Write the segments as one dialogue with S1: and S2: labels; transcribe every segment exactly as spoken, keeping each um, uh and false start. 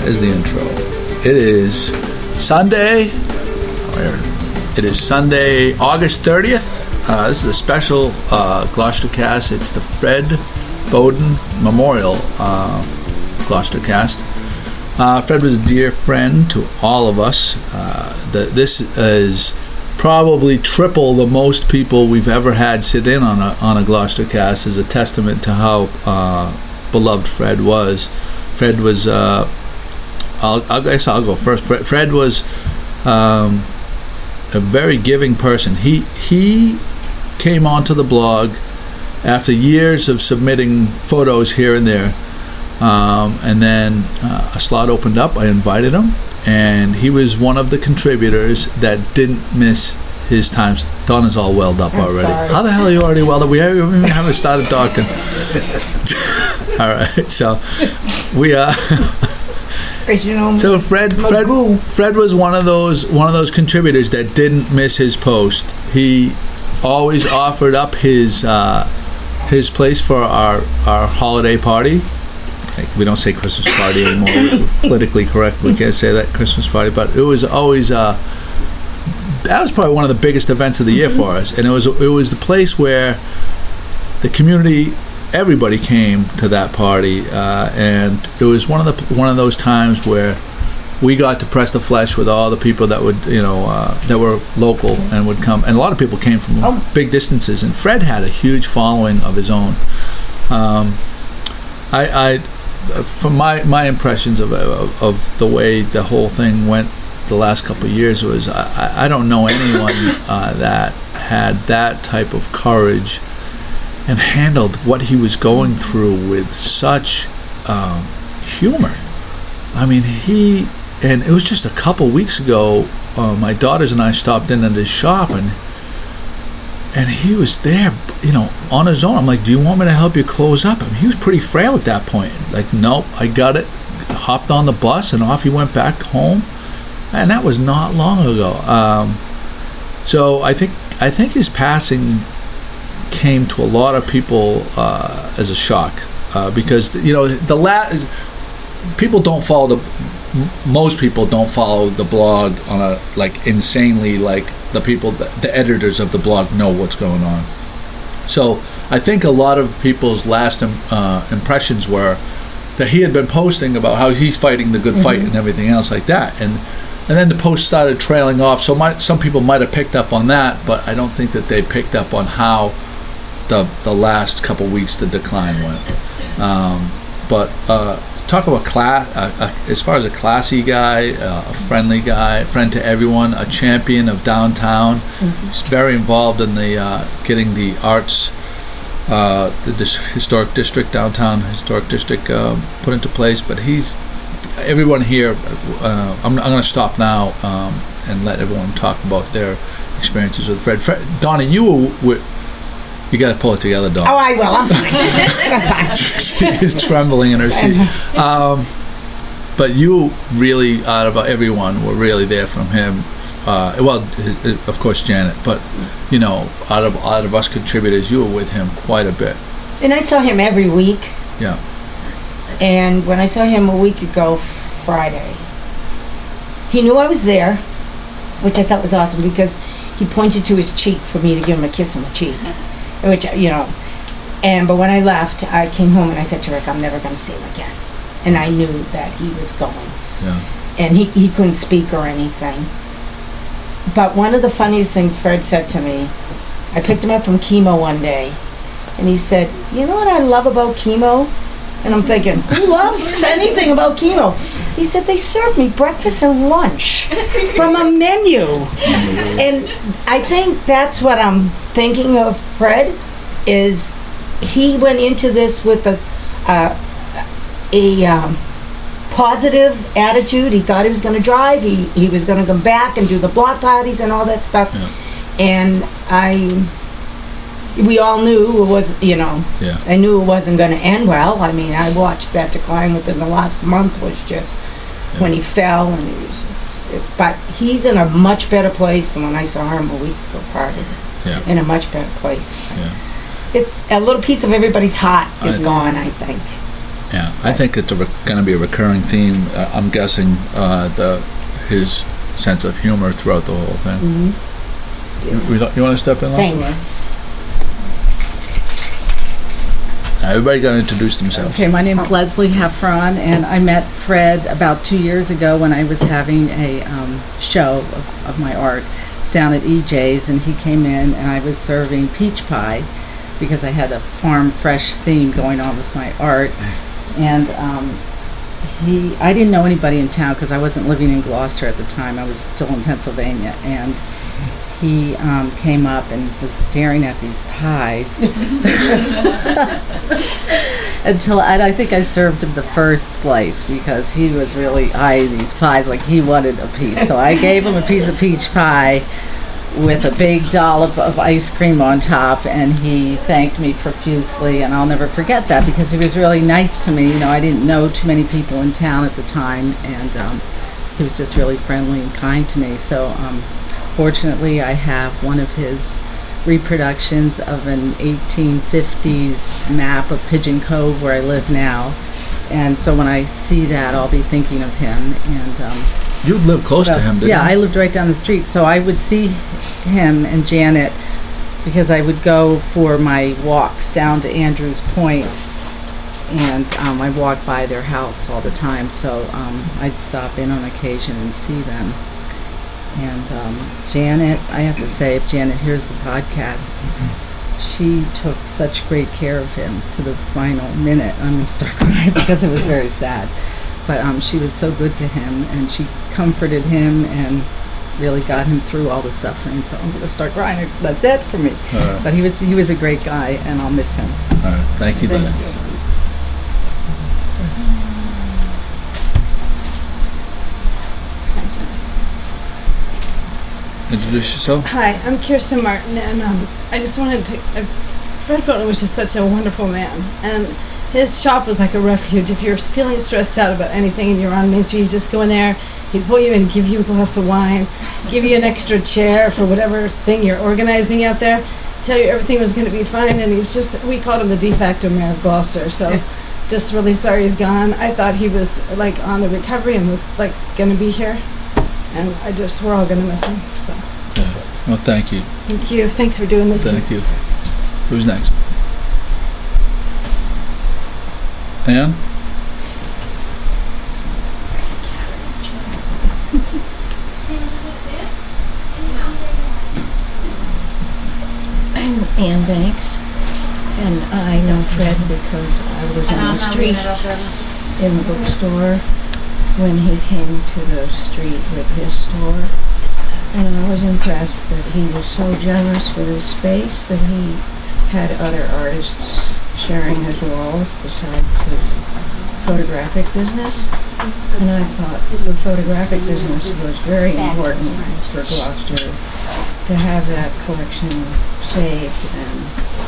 S1: is the intro. It is Sunday. Where? It is Sunday, August thirtieth. Uh, this is a special uh, Gloucestercast. It's the Fred Bowden Memorial uh, Gloucestercast. Uh, Fred was a dear friend to all of us. Uh, the, this is probably triple the most people we've ever had sit in on a on a Gloucestercast. Is a testament to how uh, beloved Fred was. Fred was. Uh, I'll, I guess I'll go first. Fred, Fred was um, a very giving person. He he came onto the blog after years of submitting photos here and there. Um, and then uh, a slot opened up. I invited him, and he was one of the contributors that didn't miss his times. Donna's all welled up
S2: I'm
S1: already.
S2: sorry.
S1: How the hell are you already welled up? We haven't even haven't started talking. All right, so we uh.
S2: You know,
S1: so Fred, Fred,
S2: Magoo.
S1: Fred was one of those one of those contributors that didn't miss his post. He always offered up his uh, his place for our our holiday party. Like, we don't say Christmas party anymore. We're politically correct. We can't say that Christmas party, but it was always uh, that was probably one of the biggest events of the year for us, and it was it was the place where the community, everybody came to that party, uh, and it was one of the one of those times where we got to press the flesh with all the people that would you know uh, that were local and would come, and a lot of people came from
S2: Oh.
S1: big distances, and Fred had a huge following of his own. Um, I. I From my, my impressions of, of of the way the whole thing went the last couple of years was I, I don't know anyone uh, that had that type of courage and handled what he was going through with such um, humor. I mean, he, and it was just a couple weeks ago, uh, my daughters and I stopped in at his shop, and And he was there, you know, on his own. I'm like, do you want me to help you close up? I mean, he was pretty frail at that point. Like, nope, I got it. Hopped on the bus, and off he went back home. And that was not long ago. Um, so I think I think his passing came to a lot of people uh, as a shock. Uh, because, you know, the la- people don't follow the... Most people don't follow the blog on a, like, insanely, like, the people, the editors of the blog know what's going on. So I think a lot of people's last uh, impressions were that he had been posting about how he's fighting the good fight mm-hmm. and everything else like that, and and then the post started trailing off. So my, some people might have picked up on that, but I don't think that they picked up on how the the last couple weeks the decline went. Um, but uh, talk about class, uh, uh, as far as a classy guy, uh, a friendly guy, a friend to everyone, a champion of downtown. Mm-hmm. He's very involved in the uh, getting the arts, uh, the dis- historic district, downtown historic district um, put into place. But he's, everyone here, uh, I'm, I'm going to stop now um, and let everyone talk about their experiences with Fred. Fred Donna, you were, were you got to pull it together, Donna.
S2: Oh, I will. I'm fine. I'm fine.
S1: She is trembling in her seat. Um, but you really, out of everyone, were really there from him. Uh, well, of course, Janet. But you know, out of out of us contributors, you were with him quite a bit.
S2: And I saw him every week.
S1: Yeah.
S2: And when I saw him a week ago, Friday, he knew I was there, which I thought was awesome because he pointed to his cheek for me to give him a kiss on the cheek. Which, you know, and but when I left, I came home and I said to Rick, I'm never going to see him again. And I knew that he was going.
S1: Yeah.
S2: And he, he couldn't speak or anything. But one of the funniest things Fred said to me, I picked him up from chemo one day, and he said, you know what I love about chemo? And I'm thinking, who loves anything about chemo? He said, they serve me breakfast and lunch from a menu. And I think that's what I'm thinking of Fred, is he went into this with a, uh, a um, positive attitude. He thought he was going to drive. He, he was going to come back and do the block parties and all that stuff. Yeah. And I... We all knew it was, you know,
S1: yeah.
S2: I knew it wasn't going to end well. I mean, I watched that decline within the last month was just yeah. when he fell, and it was just, it, but he's in a much better place than when I saw him a week ago, Friday.
S1: Yeah.
S2: In a much better place.
S1: Yeah.
S2: It's a little piece of everybody's heart is
S1: I,
S2: gone, I think.
S1: Yeah, I think it's re- going to be a recurring theme. Uh, I'm guessing uh, the his sense of humor throughout the whole thing.
S2: Mm-hmm.
S1: You, you want to step in? Leslie?
S2: Thanks.
S1: Now, everybody got to introduce themselves.
S3: Okay, my name's Leslie Heffron, and I met Fred about two years ago when I was having a um, show of, of my art down at E J's, and he came in, and I was serving peach pie because I had a farm fresh theme going on with my art, and um, he, I didn't know anybody in town because I wasn't living in Gloucester at the time. I was still in Pennsylvania, and he um, came up and was staring at these pies until and I think I served him the first slice because he was really eyeing these pies like he wanted a piece. So I gave him a piece of peach pie with a big dollop of ice cream on top, and he thanked me profusely, and I'll never forget that because he was really nice to me. You know, I didn't know too many people in town at the time, and um, he was just really friendly and kind to me. So um, fortunately, I have one of his reproductions of an eighteen fifties map of Pigeon Cove where I live now, and so when I see that, I'll be thinking of him. And um,
S1: you live close to him, didn't
S3: yeah,
S1: you?
S3: I lived right down the street, so I would see him and Janet because I would go for my walks down to Andrews Point, and um, I walked by their house all the time, so um, I'd stop in on occasion and see them. And um, Janet, I have to say, if Janet hears the podcast, she took such great care of him to the final minute. I'm going to start crying because it was very sad. But um, she was so good to him, and she comforted him and really got him through all the suffering. So I'm going to start crying. That's it for me.
S1: All right.
S3: But he was he was a great guy, and I'll miss him.
S1: All right. Thank you,
S3: Thanks,
S1: Leslie.
S3: Leslie.
S1: Introduce yourself.
S4: Hi, I'm Kirsten Martin, and um, I just wanted to. Uh, Fred Courtney was just such a wonderful man, and his shop was like a refuge. If you're feeling stressed out about anything and you're on Main Street, you just go in there. He'd pull you in, give you a glass of wine, give you an extra chair for whatever thing you're organizing out there, tell you everything was going to be fine. And he was just, we called him the de facto mayor of Gloucester. So, just really sorry he's gone. I thought he was like on the recovery and was like going to be here. And I just, we're all going to miss him. So,
S1: Yeah. Well, thank you.
S4: thank you. Thanks for doing this.
S1: Thank you. Who's next? Ann?
S5: I'm Ann Banks, and I know Fred because I was on the street in the bookstore when he came to the street with his store, and I was impressed that he was so generous with his space that he had other artists sharing his walls besides his photographic business, and I thought the photographic business was very important for Gloucester to have that collection saved and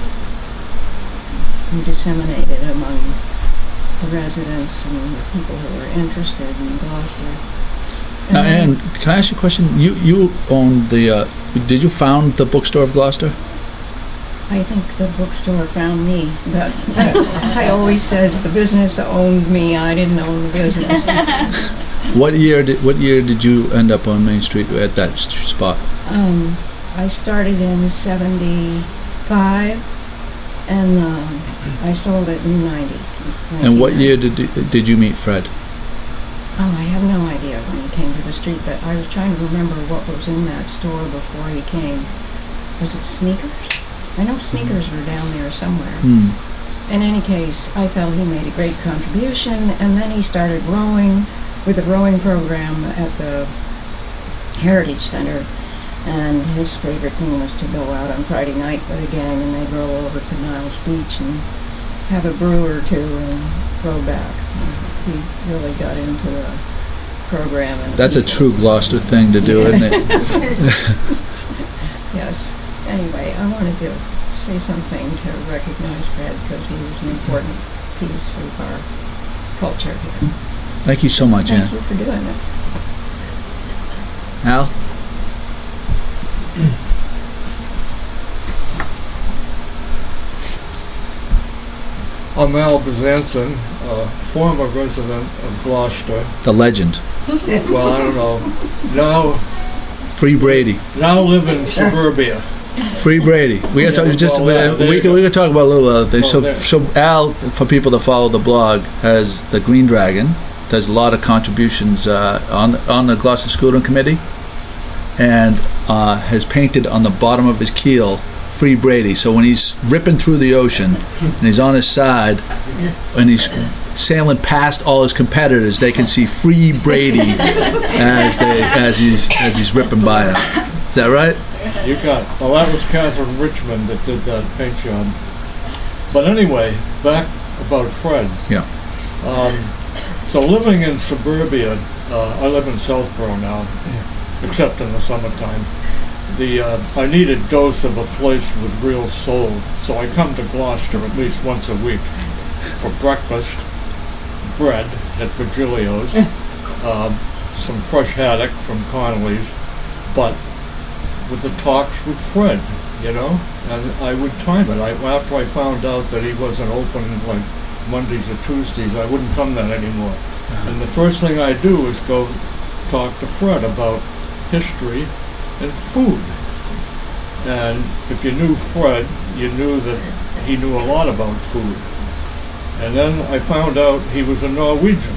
S5: disseminated among the residents and the people who are interested in Gloucester.
S1: Now,
S5: And
S1: Ann, can I ask you a question? You you own the, uh, did you found the Bookstore of Gloucester?
S5: I think the bookstore found me, but I, I always said the business owned me, I didn't own the business.
S1: What year did what year did you end up on Main Street at that s- spot?
S5: Um, I started in seventy-five, and um, I sold it in ninety.
S1: And what year did you, did you meet Fred?
S5: Oh, I have no idea when he came to the street, but I was trying to remember what was in that store before he came. Was it sneakers? I know sneakers were down there somewhere.
S1: Hmm.
S5: In any case, I felt he made a great contribution, and then he started rowing with a rowing program at the Heritage Center, and his favorite thing was to go out on Friday night with a gang, and they'd roll over to Niles Beach and have a brew or two and row back. He really got into the program. And
S1: That's a true Gloucester thing to do, isn't it?
S5: Yes. Anyway, I wanted to say something to recognize Fred because he was an important piece of our culture here.
S1: Thank you so much,
S5: Thank
S1: Ann.
S5: you for doing this.
S1: Al?
S6: I'm Al Bezanson. a former resident of Gloucester.
S1: The legend.
S6: Well, I don't know. Now,
S1: Free Brady.
S6: now live in suburbia.
S1: Free Brady. We got to
S6: Yeah,
S1: talk just
S6: well, yeah,
S1: we,
S6: there
S1: we
S6: you
S1: can
S6: go.
S1: we can talk about a little other things.
S6: Well,
S1: So
S6: there-
S1: so Al, for people that follow the blog, has the Green Dragon. Does a lot of contributions uh, on on the Gloucester Schooling Committee, and uh, has painted on the bottom of his keel Free Brady. So when he's ripping through the ocean and he's on his side and he's sailing past all his competitors, they can see Free Brady as they as he's as he's ripping by them. Is that right?
S6: You got, well, that was Catherine Richmond that did that paint job. But anyway, back about Fred.
S1: Yeah.
S6: Um, so living in suburbia, uh, I live in Southborough now, except in the summertime. The uh, I need a dose of a place with real soul, so I come to Gloucester at least once a week for breakfast, bread at Virgilio's, um, some fresh haddock from Connolly's, but with the talks with Fred, you know, and I would time it. I, after I found out that he wasn't open like Mondays or Tuesdays, I wouldn't come then anymore. And the first thing I do is go talk to Fred about history and food. And if you knew Fred, you knew that he knew a lot about food. And then I found out he was a Norwegian.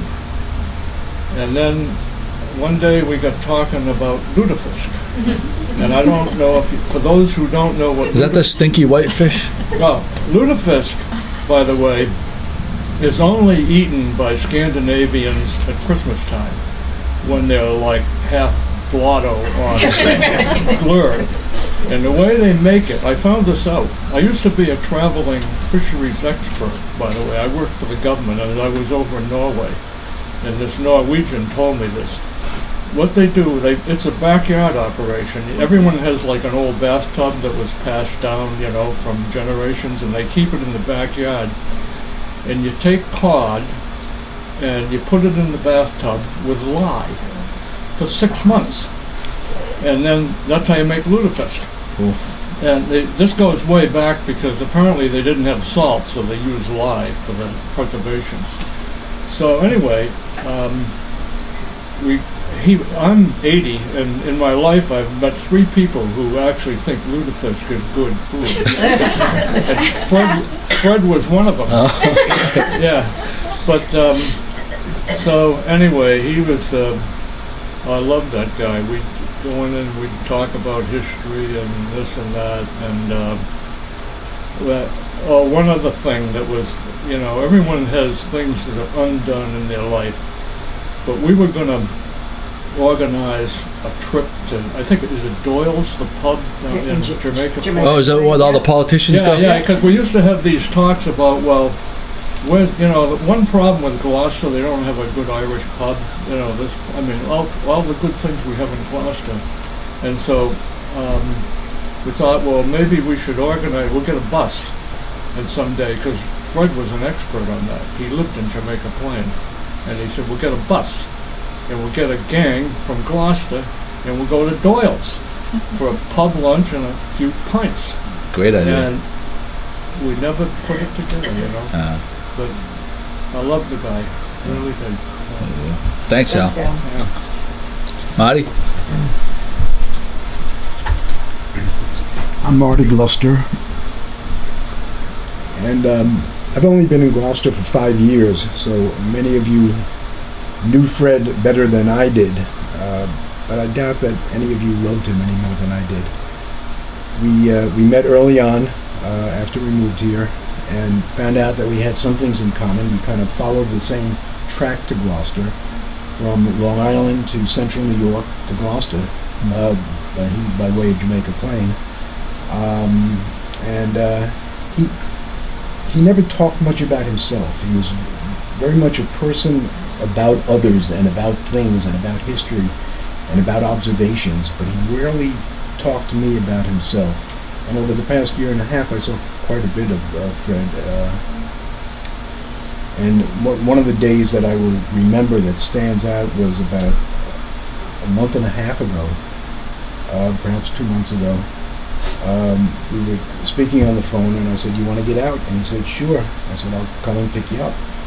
S6: And then one day we got talking about lutefisk. And I don't know if, you, for those who don't know what...
S1: Is that the stinky white fish?
S6: Well, lutefisk, by the way, is only eaten by Scandinavians at Christmas time, when they're like half blotto on glur. And the way they make it, I found this out. I used to be a traveling fisheries expert, by the way. I worked for the government, and I was over in Norway. And this Norwegian told me this. What they do, they, it's a backyard operation. Everyone has like an old bathtub that was passed down, you know, from generations, and they keep it in the backyard. And you take cod, and you put it in the bathtub with lye for six months. And then that's how you make lutefisk.
S1: Cool.
S6: And they, this goes way back because apparently they didn't have salt, so they used lye for the preservation. So anyway, um, we he I'm eighty, and in my life I've met three people who actually think lutefisk is good food. And Fred Fred was one of them.
S1: Oh, okay.
S6: Yeah, but um, so anyway, he was. Uh, I loved that guy. We'd go in and we'd talk about history and this and that, and uh, that, oh, one other thing that was, you know, everyone has things that are undone in their life, but we were going to organize a trip to, I think it was at Doyle's, the pub down in
S2: In J-
S6: Jamaica.
S2: Jamaica.
S1: Oh, is that what all the politicians
S6: Yeah,
S1: go?
S6: yeah, because we used to have these talks about, well, where's, you know, the one problem with Gloucester, they don't have a good Irish pub. You know, this, I mean, all, all the good things we have in Gloucester. And so um, we thought, well, maybe we should organize, we'll get a bus and someday, because Fred was an expert on that. He lived in Jamaica Plain. And he said, we'll get a bus, and we'll get a gang from Gloucester, and we'll go to Doyle's for a pub lunch and a few pints.
S1: Great idea.
S6: And we never put it together, you know.
S1: Uh,
S6: But I love the guy, I really did.
S1: thanks, Al.
S2: So,
S6: Yeah.
S1: Marty?
S7: I'm Marty Gloucester, and um, I've only been in Gloucester for five years, so many of you knew Fred better than I did, uh, but I doubt that any of you loved him any more than I did. We, uh, we met early on uh, after we moved here, and found out that we had some things in common. We kind of followed the same track to Gloucester, from Long Island to central New York to Gloucester, uh, by, he, by way of Jamaica Plain. Um, and uh, he he never talked much about himself. He was very much a person about others and about things and about history and about observations, but he rarely talked to me about himself. And over the past year and a half, I saw quite a bit of uh, Fred. Uh, and one one of the days that I will remember that stands out was about a month and a half ago, uh, perhaps two months ago. Um, we were speaking on the phone, and I said, "You want to get out?" And he said, "Sure." I said, "I'll come and pick you up."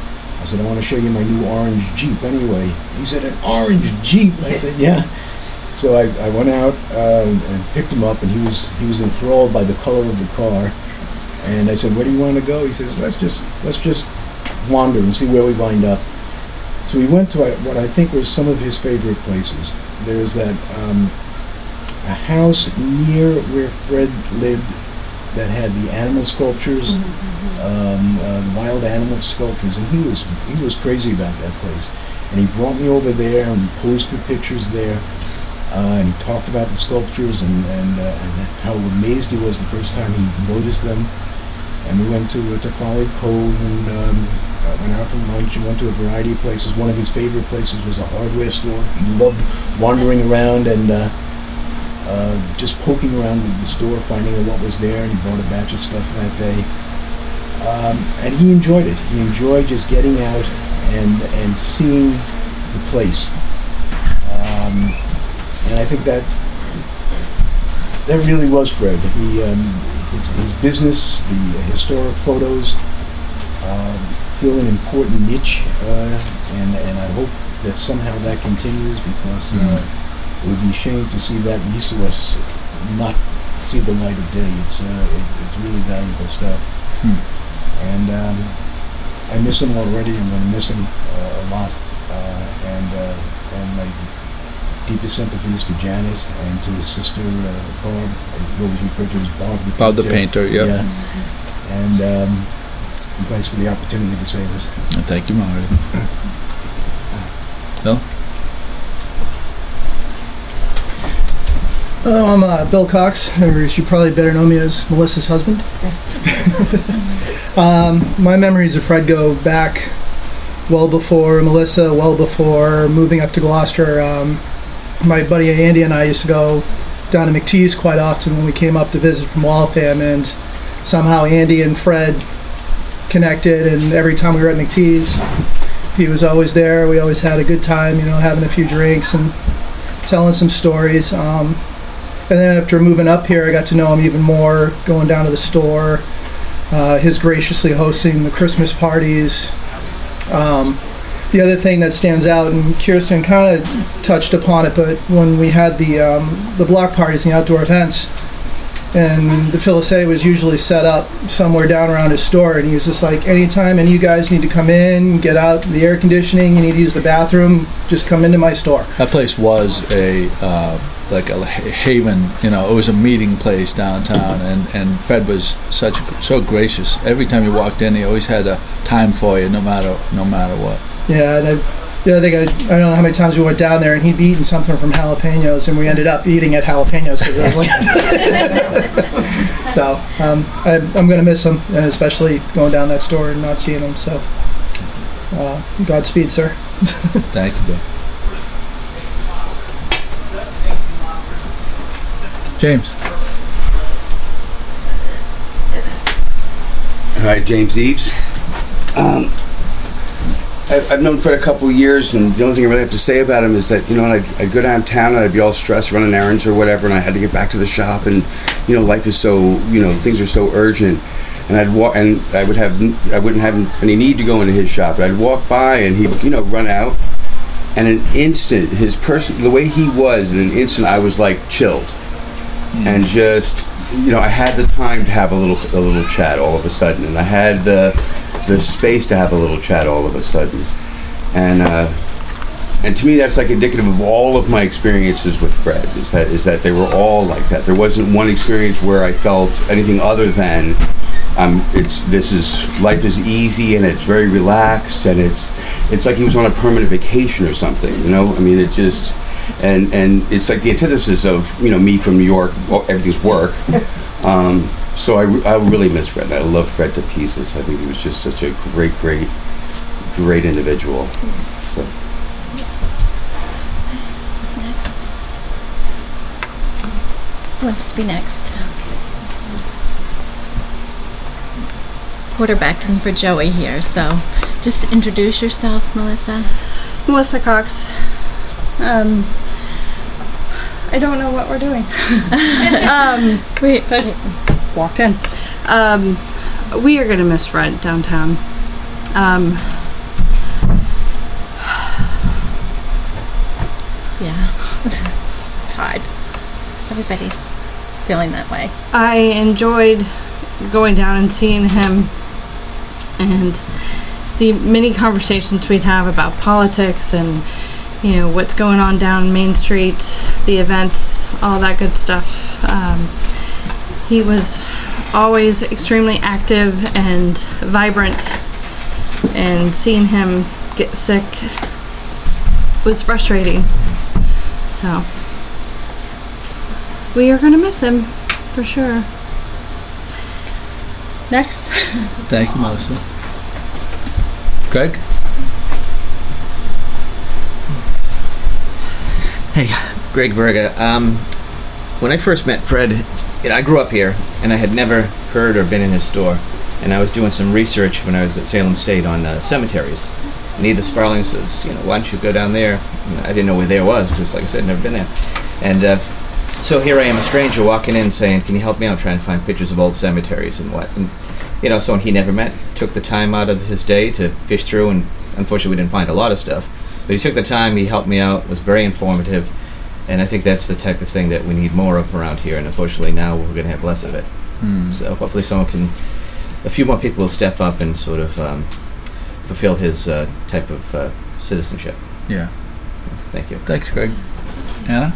S7: I said, I want to show you my new orange Jeep anyway. He said, an orange Jeep? I said, yeah. So I, I went out uh, and picked him up, and he was he was enthralled by the color of the car. And I said, where do you want to go? He says, let's just let's just wander and see where we wind up. So we went to what I think was some of his favorite places. There's that um, a house near where Fred lived that had the animal sculptures, um, uh, wild animal sculptures, and he was he was crazy about that place. And he brought me over there, and we posed for pictures there, uh, and he talked about the sculptures and and, uh, and how amazed he was the first time he noticed them. And we went to uh, to Folly Cove and um, uh, went out for lunch and went to a variety of places. One of his favorite places was a hardware store. He loved wandering around and uh, uh, just poking around the store, finding out what was there, and he bought a batch of stuff that day. Um, and he enjoyed it. He enjoyed just getting out and and seeing the place. Um, and I think that that really was Fred. He um, his, his business, the historic photos, uh, fill an important niche, uh, and and I hope that somehow that continues, because uh, it would be a shame to see that resource not see the light of day. It's uh, it, it's really valuable stuff.
S1: Hmm.
S7: And um, I miss him already. I'm going to miss him uh, a lot. Uh, and uh, and my deepest sympathies to Janet and to his sister uh, Barb. I always refer to as Bob the
S1: Bob the
S7: painter.
S1: painter, yep.
S7: Yeah. And, um, and thanks for the opportunity to say this.
S1: And thank you, Marty. Bill?
S8: Hello, I'm uh, Bill Cox, or as you probably better know me as Melissa's husband. um, my memories of Fred go back well before Melissa, well before moving up to Gloucester. Um, my buddy Andy and I used to go down to McTee's quite often when we came up to visit from Waltham, and somehow Andy and Fred connected, and every time we were at McTee's, he was always there. We always had a good time, you know, having a few drinks and telling some stories. Um, and then after moving up here, I got to know him even more, going down to the store, uh, his graciously hosting the Christmas parties. Um, the other thing that stands out, and Kirsten kind of touched upon it, but when we had the um, the block parties and the outdoor events, and the Phyllis A was usually set up somewhere down around his store, and he was just like, anytime any of you guys need to come in, get out the air conditioning, you need to use the bathroom, just come into my store.
S1: That place was a uh, like a haven, you know. It was a meeting place downtown, and, and Fred was such so gracious. Every time you walked in, he always had a time for you, no matter no matter what.
S8: Yeah, and I, yeah, I think I, I don't know how many times we went down there, and he'd be eating something from Jalapenos, and we ended up eating at Jalapenos because it was like. So um, I, I'm going to miss him, especially going down that store and not seeing him. So uh, Godspeed, sir.
S1: Thank you, Bill. James.
S9: All right, James Eves. Um, I've, I've known Fred a couple of years, and the only thing I really have to say about him is that, you know, I'd, I'd go downtown and I'd be all stressed running errands or whatever, and I had to get back to the shop, and, you know, life is so, you know, things are so urgent, and I'd walk, and I would have, I wouldn't have any need to go into his shop. I'd walk by, and he'd, you know, run out, and in an instant, his person, the way he was, in an instant, I was like chilled, mm. and just, you know, I had the time to have a little, a little chat all of a sudden, and I had the. the space to have a little chat all of a sudden, and uh, and to me that's like indicative of all of my experiences with Fred. Is that is that they were all like that. There wasn't one experience where I felt anything other than um, it's this is life is easy and it's very relaxed, and it's it's like he was on a permanent vacation or something. You know, I mean, it just and and it's like the antithesis of, you know, me from New York. Well, everything's work. Um, So I, I really miss Fred. I love Fred to pieces. I think he was just such a great, great, great individual. So.
S10: Who wants to be next? Quarterbacking for Joey here, so just introduce yourself, Melissa.
S11: Melissa Cox. Um, I don't know what we're doing. um,
S10: Wait.
S11: I just walked in. Um, we are going to miss Fred downtown. Um,
S10: Yeah. It's hard. Everybody's feeling that way.
S11: I enjoyed going down and seeing him, and the many conversations we'd have about politics and, you know, what's going on down Main Street, the events, all that good stuff. Um, he was always extremely active and vibrant, and seeing him get sick was frustrating. So we are going to miss him for sure. Next.
S1: Thank you, Melissa. Greg?
S12: Hey, Greg Verga. Um, when I first met Fred, you know, I grew up here, and I had never heard or been in his store. And I was doing some research when I was at Salem State on uh, cemeteries. And Edith Sparling says, you know, why don't you go down there? And I didn't know where there was, because, like I said, I'd never been there. And uh, so here I am, a stranger, walking in saying, can you help me out trying to find pictures of old cemeteries and what? And, you know, someone he never met took the time out of his day to fish through, and unfortunately we didn't find a lot of stuff. But he took the time, he helped me out, was very informative, and I think that's the type of thing that we need more of around here, and unfortunately now we're going to have less of it.
S1: Hmm.
S12: So hopefully someone can, a few more people will step up and sort of um, fulfill his uh, type of uh, citizenship.
S1: Yeah.
S12: Thank you.
S1: Thanks, Greg. Anna?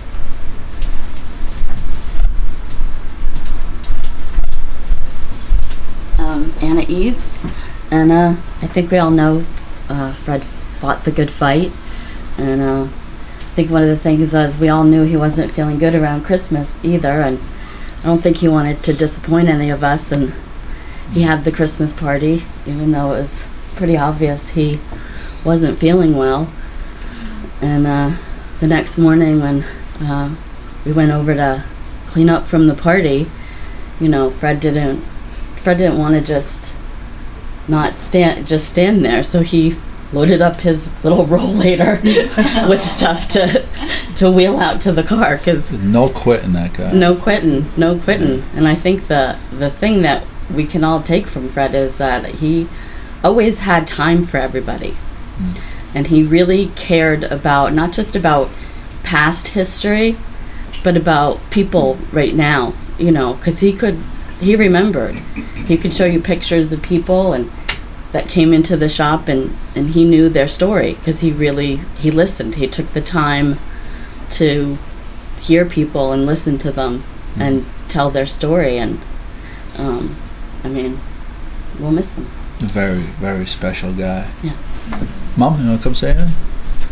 S13: Um, Anna Eves, and uh, I think we all know uh, Fred fought the good fight, and uh, I think one of the things was we all knew he wasn't feeling good around Christmas either, and I don't think he wanted to disappoint any of us, and he had the Christmas party, even though it was pretty obvious he wasn't feeling well. And uh, the next morning when uh, we went over to clean up from the party, you know, Fred didn't Fred didn't want to just not stand just stand there, so he loaded up his little rollator with stuff to to wheel out to the car, because
S1: no quitting that guy.
S13: No quitting, no quitting. And I think the the thing that we can all take from Fred is that he always had time for everybody. Mm. And he really cared about, not just about past history, but about people right now, you know, because he could, he remembered. He could show you pictures of people and that came into the shop, and, and he knew their story, because he really, he listened. He took the time to hear people and listen to them mm. and tell their story. And, um, I mean, we'll miss him.
S1: A very, very special guy.
S13: Yeah.
S1: Mom, you want to come say anything?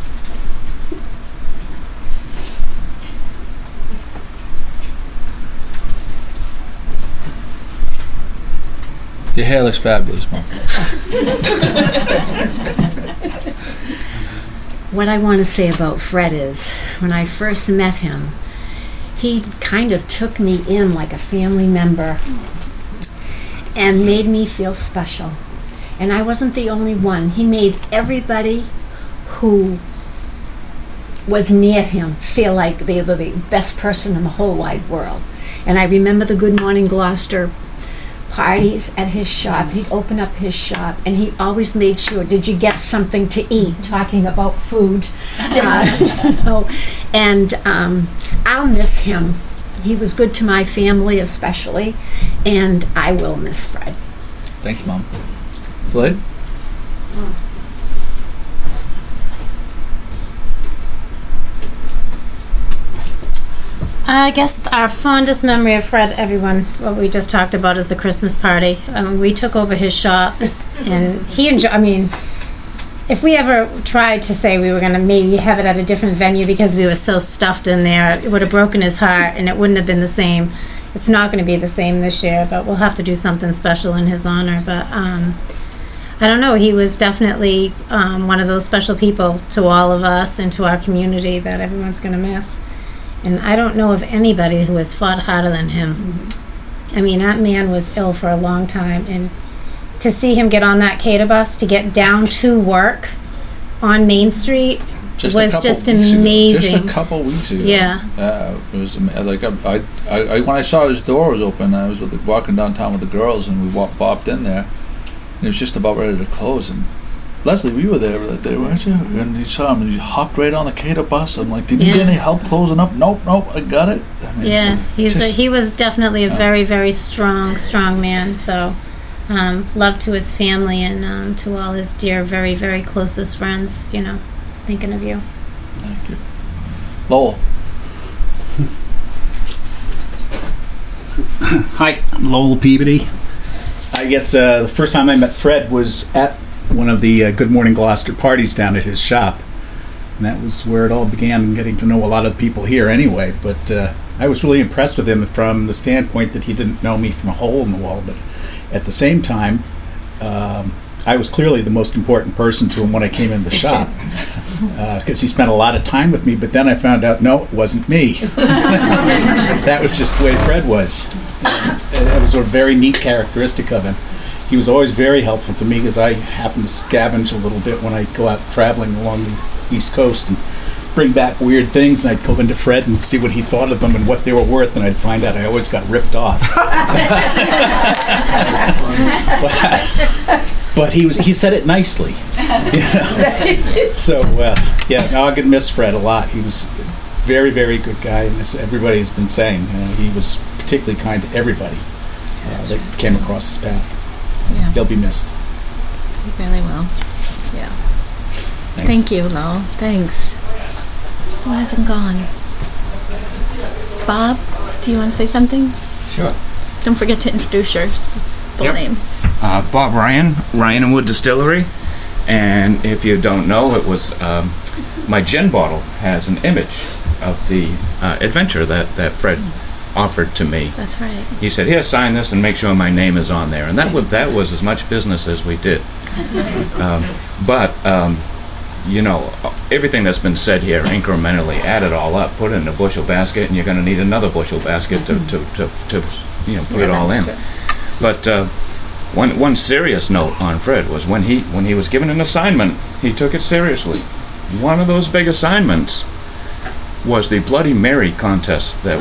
S1: Your hair looks fabulous, Mom.
S14: What I want to say about Fred is, when I first met him, he kind of took me in like a family member and made me feel special. And I wasn't the only one. He made everybody who was near him feel like they were the best person in the whole wide world. And I remember the Good Morning Gloucester parties at his shop. He'd open up his shop, and he always made sure, did you get something to eat? Talking about food. Uh, you know. And um, I'll miss him. He was good to my family especially, and I will miss Fred.
S1: Thank you, Mom. Floyd?
S15: I guess our fondest memory of Fred, everyone, what we just talked about is the Christmas party. Um, we took over his shop, and he enjoyed, I mean, if we ever tried to say we were going to maybe have it at a different venue because we were so stuffed in there, it would have broken his heart, and it wouldn't have been the same. It's not going to be the same this year, but we'll have to do something special in his honor. But um, I don't know, he was definitely um, one of those special people to all of us and to our community that everyone's going to miss. And I don't know of anybody who has fought harder than him. Mm-hmm. I mean, that man was ill for a long time, and to see him get on that cater bus to get down to work on Main Street
S1: just
S15: was just
S1: weeks
S15: amazing.
S1: Ago. Just a couple weeks ago.
S15: Yeah.
S1: Uh, it was ama- like I, I, I, when I saw his door was open, I was with the, walking downtown with the girls, and we walked, bopped in there, and it was just about ready to close, and Leslie, you were there that day, weren't you? And you saw him, and he hopped right on the cater bus. I'm like, did you
S15: Yeah.
S1: get any help closing up? Nope, nope, I got it. I mean,
S15: Yeah, he's a,
S1: just-
S15: he was definitely a
S1: Yeah.
S15: very, very strong, strong man. So, um, love to his family and um, to all his dear, very, very closest friends. You know, thinking of you.
S1: Thank you. Lowell.
S16: Hi, I'm Lowell Peabody. I guess uh, the first time I met Fred was at one of the uh, Good Morning Gloucester parties down at his shop. And that was where it all began, getting to know a lot of people here anyway. But uh, I was really impressed with him from the standpoint that he didn't know me from a hole in the wall. But at the same time, um, I was clearly the most important person to him when I came in the shop. Because uh, he spent a lot of time with me, but then I found out, no, it wasn't me. That was just the way Fred was. And it was a very neat characteristic of him. He was always very helpful to me because I happen to scavenge a little bit when I go out traveling along the East Coast and bring back weird things, and I'd go into Fred and see what he thought of them and what they were worth, and I'd find out I always got ripped off. but, but he was he said it nicely. You know? So uh, yeah, no, I could miss Fred a lot. He was a very, very good guy, and as everybody's been saying, uh, he was particularly kind to everybody uh, that came across his path.
S10: Yeah.
S16: They'll be missed.
S10: You really will. Yeah.
S16: Thanks.
S10: Thank you, Lowell. Thanks. Who hasn't gone? Bob, do you want to say something?
S12: Sure.
S10: Don't forget to introduce your full
S12: Yep.
S10: name.
S12: Uh, Bob Ryan, Ryan and Wood Distillery. And if you don't know, it was um, my gin bottle has an image of the uh, adventure that, that Fred offered to me.
S10: That's right.
S12: He said, "Here, sign this and make sure my name is on there." And that was that was as much business as we did. Um, but um, you know, everything that's been said here, incrementally, add it all up, put it in a bushel basket, and you're going to need another bushel basket to, to, to, to you know put
S10: Yeah,
S12: it all in.
S10: that's
S12: But uh, one one serious note on Fred was when he when he was given an assignment, he took it seriously. One of those big assignments was the Bloody Mary contest that we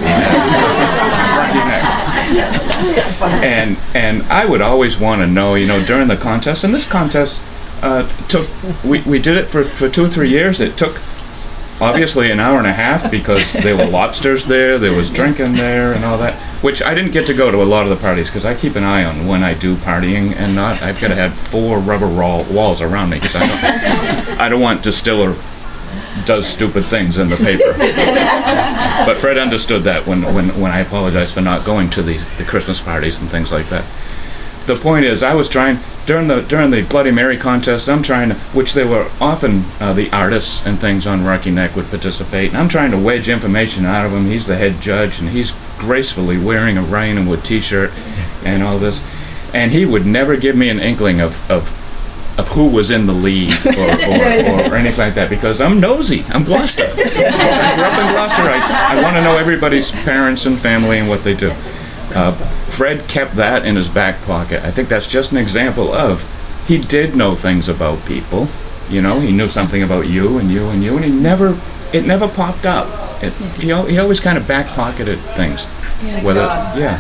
S12: had. and and I would always want to know, you know, during the contest, and this contest uh, took, we, we did it for, for two or three years. It took obviously an hour and a half because there were lobsters there, there was drinking there and all that, which I didn't get to go to a lot of the parties because I keep an eye on when I do partying and not. I've got to have four rubber wall, walls around me because I don't, I don't want distiller does stupid things in the paper. But Fred understood that when, when, when I apologized for not going to the, the Christmas parties and things like that. The point is, I was trying, during the during the Bloody Mary contest, I'm trying to, which they were often, uh, the artists and things on Rocky Neck would participate, and I'm trying to wedge information out of him. He's the head judge, and he's gracefully wearing a Ryan and Wood t-shirt and all this, and he would never give me an inkling of, of of who was in the lead or, or, or, or anything like that, because I'm nosy. I'm Gloucester. I grew up in Gloucester. I, I want to know everybody's parents and family and what they do. Uh, Fred kept that in his back pocket. I think that's just an example of, he did know things about people. You know, he knew something about you and you and you, and he never, it never popped up. It, he, al- he always kind of back pocketed things.
S10: Yeah,
S12: Whether,
S10: God.
S12: yeah.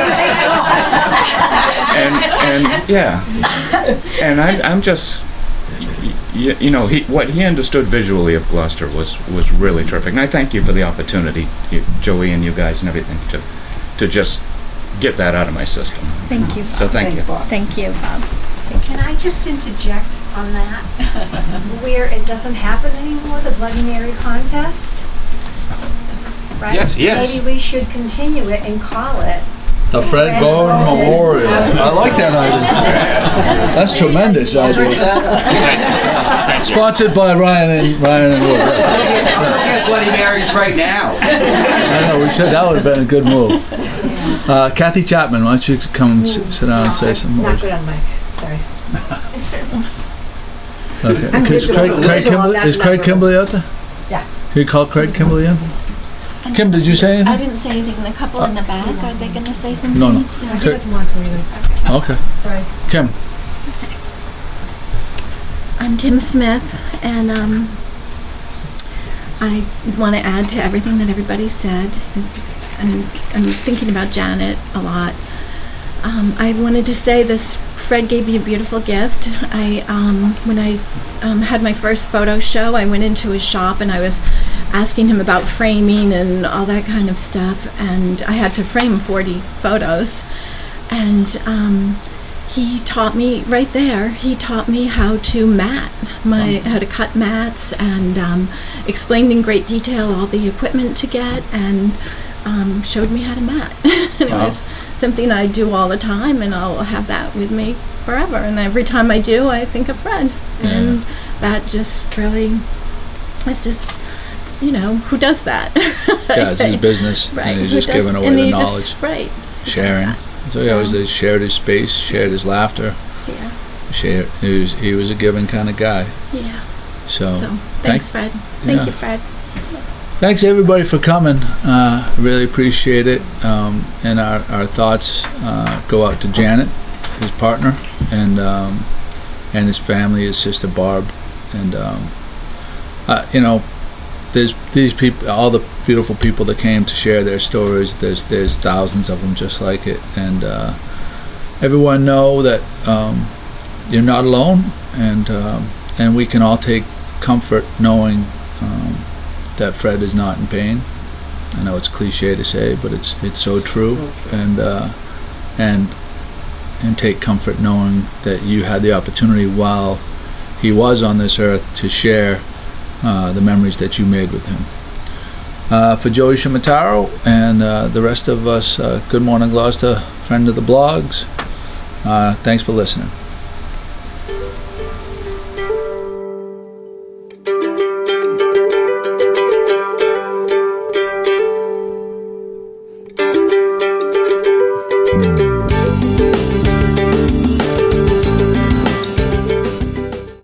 S12: and and yeah, and I, I'm just, you, you know, he what he understood visually of Gloucester was was really terrific, and I thank you for the opportunity, you, Joey and you guys and everything, to to just get that out of my system.
S10: Thank you, Bob.
S12: So thank you.
S10: Thank you, Bob.
S14: Can I just interject on that? Where it doesn't happen anymore, the Bloody Mary contest? Right?
S12: Yes, yes.
S14: Maybe we should continue it and call it
S1: The Fred Gordon Memorial. I like that idea. That's tremendous idea. Sponsored by Ryan and Ryan and Wood.
S9: I'm looking at Bloody Marys right now.
S1: I know, we said that would have been a good move. Uh, Kathy Chapman, why don't you come s- sit down and say some
S17: Not
S1: words?
S17: good on mic, sorry.
S1: Okay.
S17: I'm
S1: Is
S17: good
S1: Craig,
S17: on-
S1: Craig
S17: good on
S1: Kimberly,
S17: that
S1: is Craig
S17: number.
S1: Kimberly out there?
S17: Yeah.
S1: Can you call Craig Kimberly in? Kim, did you say anything?
S10: I didn't say anything. The couple in the back, are they going to say something?
S1: No, no.
S17: No, he
S1: Okay.
S17: doesn't want to either.
S1: Okay.
S17: Sorry.
S1: Kim.
S10: I'm Kim Smith, and um, I want to add to everything that everybody said. Is I'm, I'm thinking about Janet a lot. Um, I wanted to say this Fred gave me a beautiful gift. I um, when I um, had my first photo show, I went into his shop and I was asking him about framing and all that kind of stuff, and I had to frame forty photos, and um, he taught me right there. He taught me how to mat my how to cut mats, and um, explained in great detail all the equipment to get, and um, showed me how to mat. And it
S1: Wow.
S10: was something I do all the time, and I'll have that with me forever. And every time I do, I think of Fred, and that just really, it's just, you know, who does that?
S1: Yeah, it's his business,
S10: Right.
S1: and he's
S10: Who
S1: just
S10: does-
S1: giving away
S10: and
S1: the
S10: he
S1: knowledge,
S10: just- right.
S1: sharing. So he always did, shared his space, shared his laughter.
S10: Yeah.
S1: Shared. He was he was a giving kind of guy.
S10: Yeah.
S1: So,
S10: So,
S1: thank-
S10: thanks, Fred. Thank
S1: yeah.
S10: you, Fred.
S1: Thanks everybody for coming. Uh, really appreciate it. Um, and our, our thoughts uh, go out to Janet, his partner, and um, and his family, his sister Barb, and um, uh, you know, there's these people, all the beautiful people that came to share their stories. There's there's thousands of them just like it, and uh, everyone know that um, you're not alone, and um, and we can all take comfort knowing. Um, that Fred is not in pain. I know it's cliche to say, but it's it's so true, and uh, and and take comfort knowing that you had the opportunity while he was on this earth to share uh, the memories that you made with him. Uh, for Joey Shimataro and uh, the rest of us, uh, Good Morning Gloucester, friend of the blogs, uh, thanks for listening.